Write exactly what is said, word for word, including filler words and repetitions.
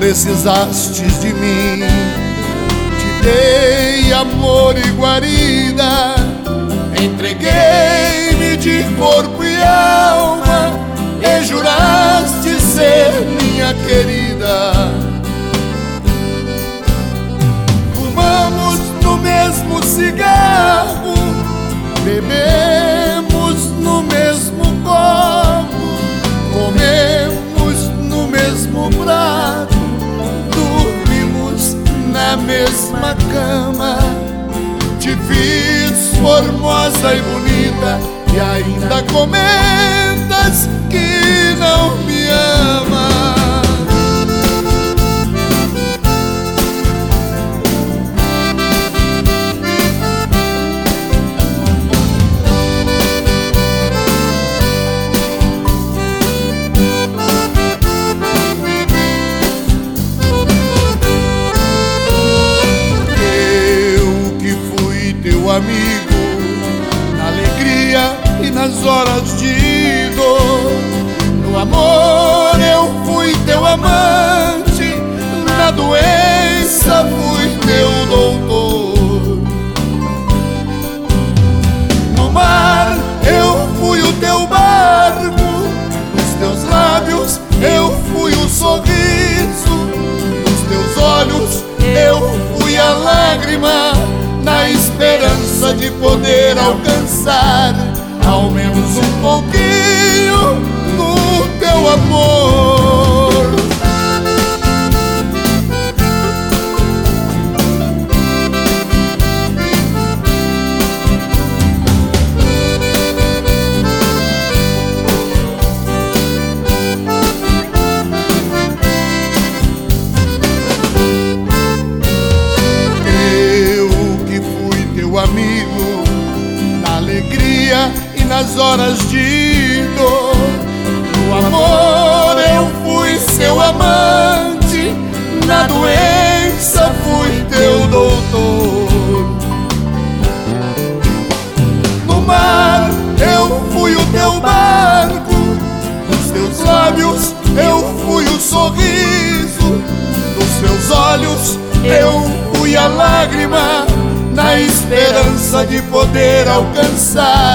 precisastes de mim. Te dei amor e guarida, entreguei-me de corpo e alma, e juraste ser minha querida. Fumamos no mesmo cigarro, bebemos no mesmo copo, comemos no mesmo prato, dormimos na mesma cama. Te fiz formosa e bonita, e ainda comentas que não me ama. Amigo, na alegria e nas horas de dor. No amor eu fui teu amante, na doença fui teu doutor. No mar eu fui o teu barco, nos teus lábios eu fui o sorriso, nos teus olhos eu fui a lágrima, na esperança de poder alcançar ao menos um pouquinho no teu amor. Amigo, na alegria e nas horas de dor. No amor eu fui seu amante, na doença fui teu doutor. No mar eu fui o teu barco, nos teus lábios eu fui o sorriso, nos teus olhos eu fui a lágrima, na esperança de poder alcançar